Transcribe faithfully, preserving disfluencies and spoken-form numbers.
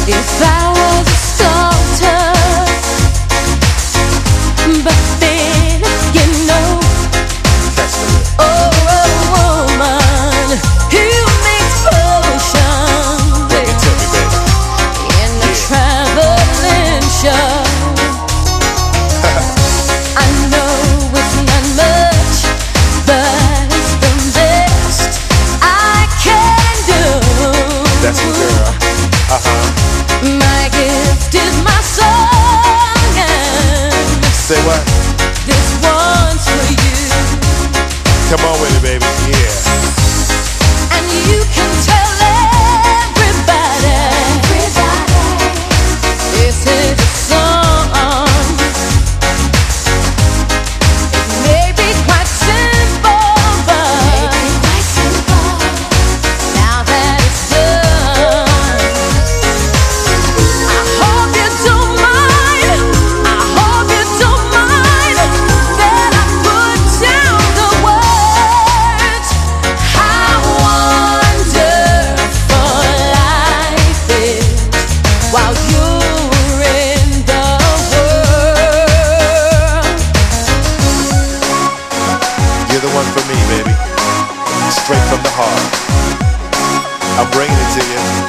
If I was a sculptor, but then again, no. Oh, a woman who makes potions in a traveling show. I know it's not much, but it's the best I can do. That's the girl. Uh-huh. My gift is my song, and say what? This one's for you. Come on with it, baby. Yeah. And you can tell everybody, everybody. This is a song. It may be quite simple, but may be quite simple. Now that it's done, I hope you don't mind. I hope you don't mind that I put down the words. How wonderful life is while you're in the world. You're the one for me, baby. Straight from the heart. I'm bringing it to you.